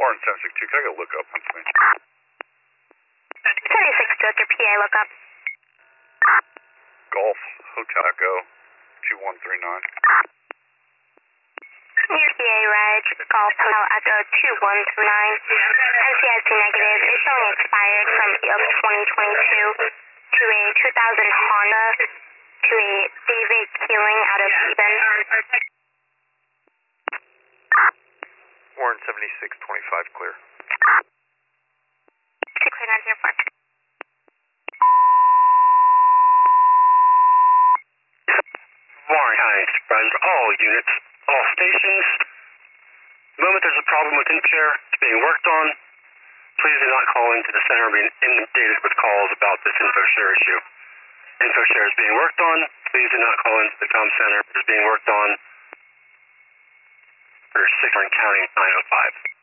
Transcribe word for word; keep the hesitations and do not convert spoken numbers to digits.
Warren seventy-six two, can I get a lookup, Pennsylvania? seventy-six two, your P A lookup. Golf Hotel Echo two one three nine. Your P A, Reg, Golf Hotel Echo two one three nine. N C I C negative is showing expired from of twenty twenty-two to a two thousand Honda to a David Keeling out of Eden. Warren seventy-six twenty-five, clear. six eight nine zero four. Warren County Express, all units, all stations. The moment there's a problem with InfoShare, it's being worked on. Please do not call into the center being inundated with calls about this InfoShare issue. InfoShare is being worked on. Please do not call into the comm center. It's being worked on. For six County nine oh five.